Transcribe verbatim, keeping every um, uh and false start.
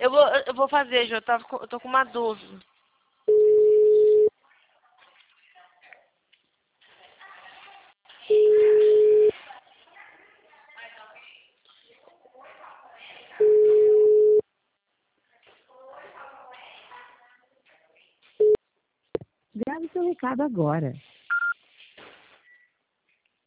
Eu vou, eu vou fazer, Jô. Eu, tava com- eu tô com uma dúvida. Grave seu recado agora.